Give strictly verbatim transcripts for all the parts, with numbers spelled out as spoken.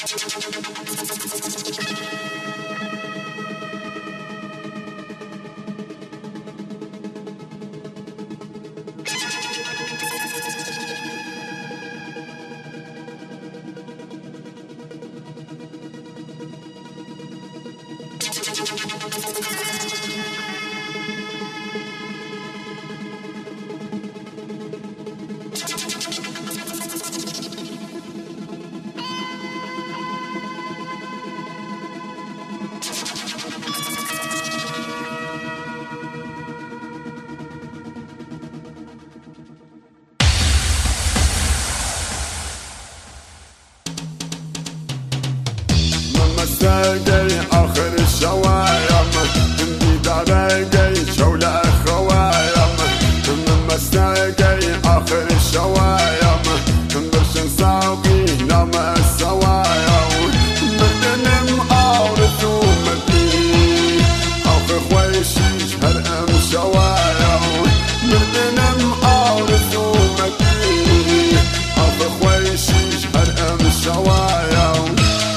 مستقي آخر الشوايم عندي دارقي شولة خوايم مستقي آخر الشوايم برشن ساقي نام السوايم بدنم أورثو مدي آخر خويشيش هرقم شوايم بدنم أورثو مدي آخر خويشيش هرقم شوايم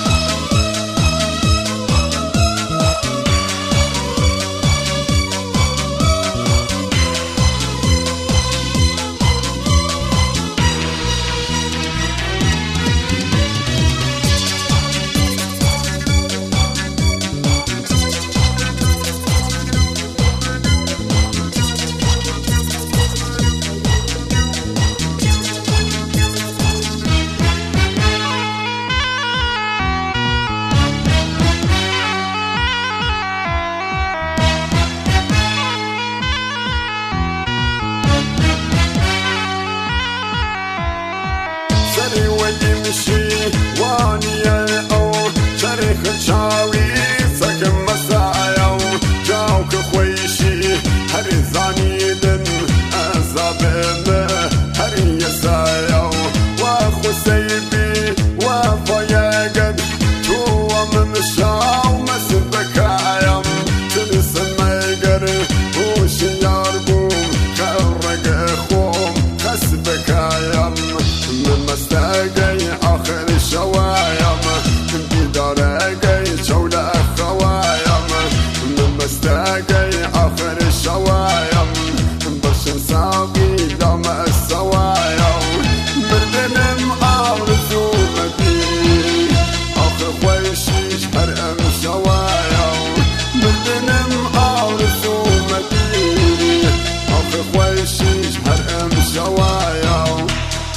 وانيا او شريخ الشاوي سكن مسايا جاوك خويشي هري زانيدن ازابن هري يسايا واخو سيبي وفايا قد جوا من الشاو مسبكايا تنسن ما يقر وش ياربوم خرق اخوم خسبكايا من مستقي آخر الشوايم بدارقي شولة خوايم من مستقي آخر الشوايم برشن ساقي دام السوايم بردنم آرزو مدي آخر خويشيش هرقم شوايم بردنم آرزو مدي آخر خويشيش هرقم شوايم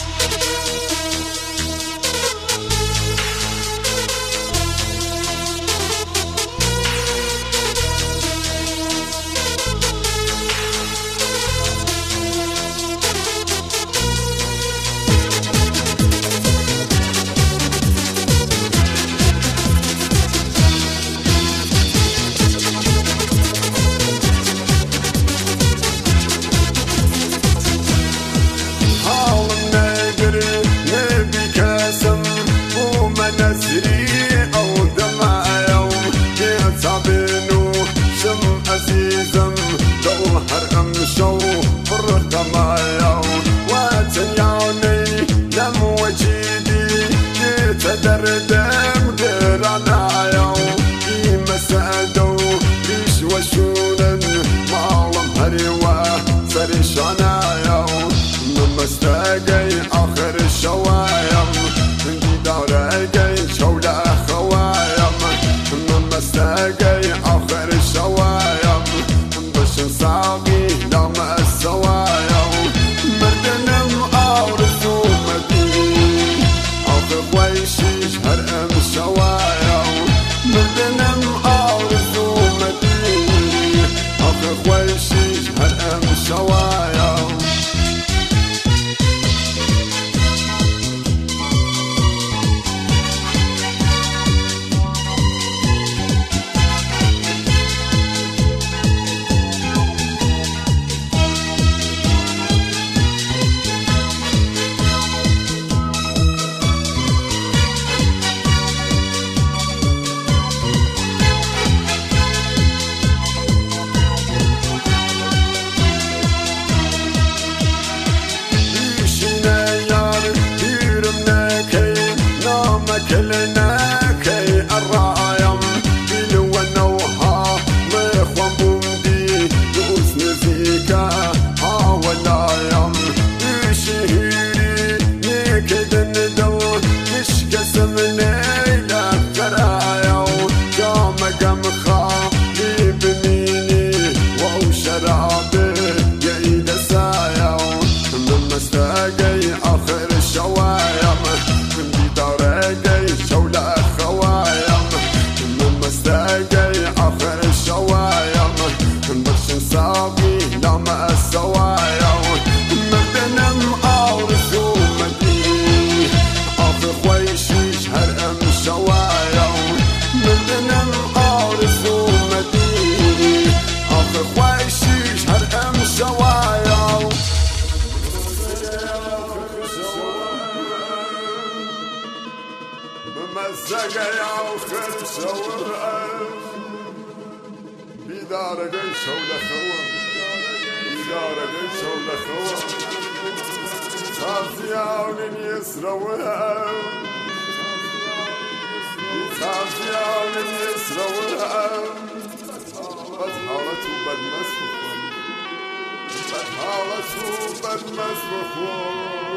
عزيزم لو هرقم شو فرق معايا واتنياني لم وجيدي يتدردم قرانايا في مسادو ريش وشونن معلم هريوة سريشانايا من مستقي آخر الشوايم عندي دارقي شولة خوايم من مستقي آخر الشوايم برشن ساقي دام السوايم مردنم آرزو مدي آخر خويشيش هرقم شوايم مردنم آرزو مدي آخر خويشيش هرقم شوايم مزقه یا خرشوه بیداره گی شوله خوه بیداره گی شوله خوه تازیانین یسروه تازیانین یسروه بد حالتو بد مزخوه بد حالتو بد مزخوه